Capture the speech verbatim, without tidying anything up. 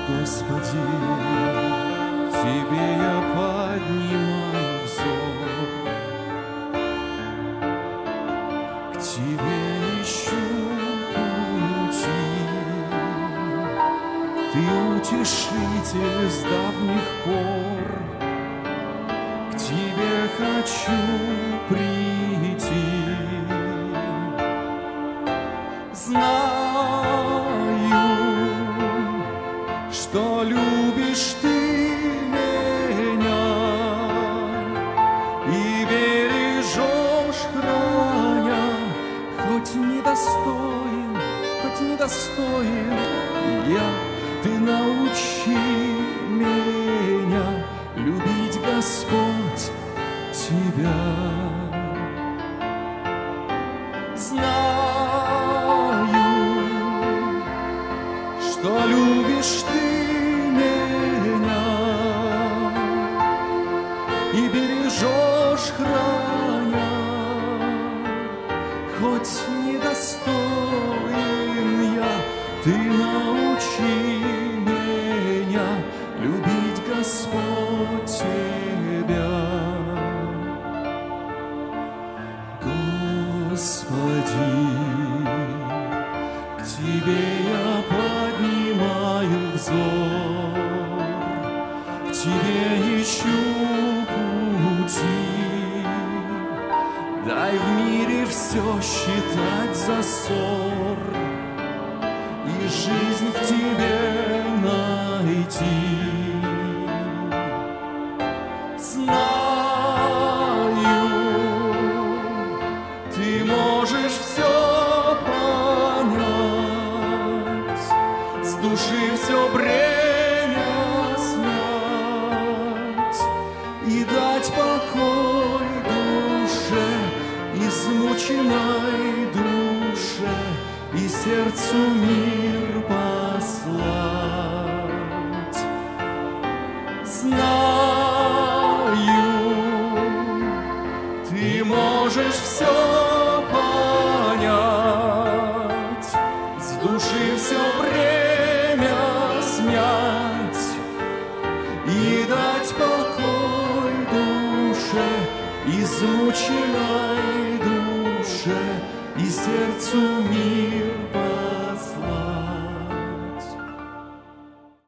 Господи, Тебе я поднимаю взор, к Тебе ищу пути. Ты утешитель с давних пор, к Тебе хочу прийти. Знаю, что любишь Ты меня и бережешь, храня, хоть недостоин, хоть недостоин я. Ты научи меня любить, Господь, Тебя. Знаю, что любишь Ты меня и бережешь, храня, хоть недостоин я. Ты научи меня любить, Господь, Тебя. Господи, к Тебе я поднимаю взор, к Тебе ищу пути. Дай в мире все считать за ссор и жизнь в Тебе найти. Знаю, Ты можешь все понять, с души все бремя снять и дать покой душе, измученной душе, и сердцу мир послать. Знаю, Ты можешь все понять, с души все бремя снять и дать покой душе, измученной душе, и сердцу мир послать.